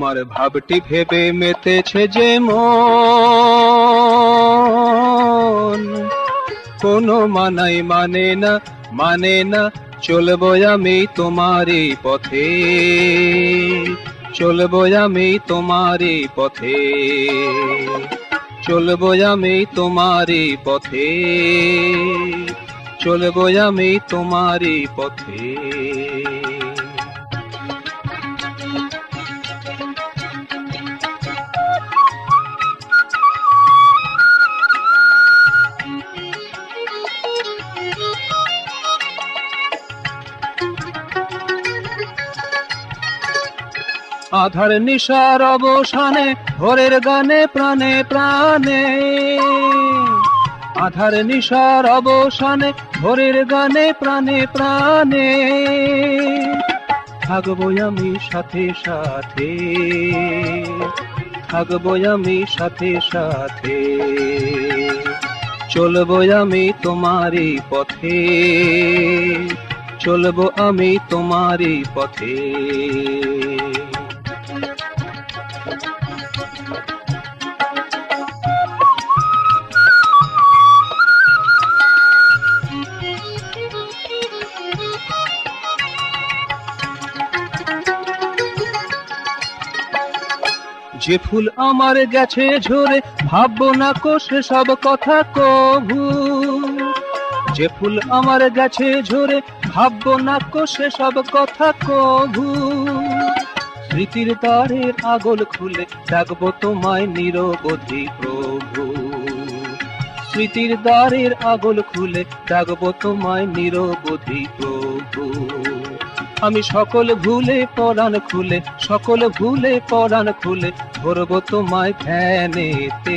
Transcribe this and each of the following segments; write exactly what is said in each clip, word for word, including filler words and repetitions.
তোমার ভাবটি ভেবে মেতেছে যে মন, কোনো মানাই মানে না, মানে না। চলবো আমি তোমারই পথে, চলবো আমি তোমারই পথে, চলবো আমি তোমারই পথে, চলবো আমি তোমারই পথে। আধার নিশার অবসানে ভোরের গানে প্রাণে প্রাণে, আধার নিশার অবসানে ভোরের গানে প্রাণে প্রাণে, থাকবো আমি সাথে সাথে, থাকবো আমি সাথে সাথে, চলবো আমি তোমারই পথে, চলবো আমি তোমারই পথে। যে ফুল আমার গেছে ঝরে, ভাববো না কো সব কথা কভু, যে ফুল আমার গেছে ঝরে, ভাববো না কো সব কথা কভু। স্মৃতির দ্বারের আগল খুলে ডাকবো তোমায় নিরবধি প্রভু, স্মৃতির দ্বারের আগল খুলে ডাকবো তোমায় নিরবধি প্রভু। আমি সকল ভুলে পরাণ খুলে, সকল ভুলে পরাণ খুলে ধরবো তোমায় ধ্যানেতে,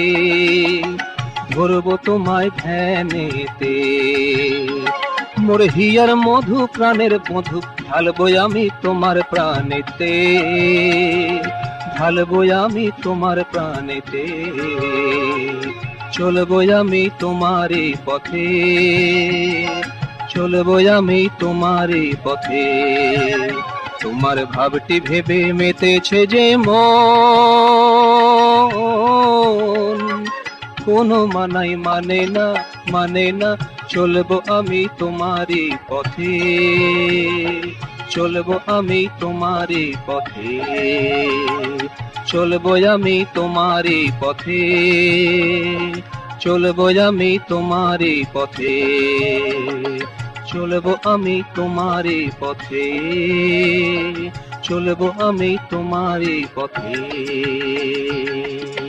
ধরবো তোমায় ধ্যানেতে। মোর হিয়ার মধু প্রাণের মধু ঢালবো আমি তোমার প্রাণেতে, ঢালবো আমি তোমার প্রাণেতে, চলবো আমি তোমারই পথে, চলবো আমি তোমারই পথে। তোমার ভাবটি ভেবে মেতেছে যে মন, কোনো মানাই মানে না, মানে না। চলবো আমি তোমারই পথে, চলবো আমি তোমারই পথে, চলবো আমি তোমারই পথে, চলবো আমি তোমারই পথে, চলবো আমি তোমারই পথে, চলবো আমি তোমারই পথে।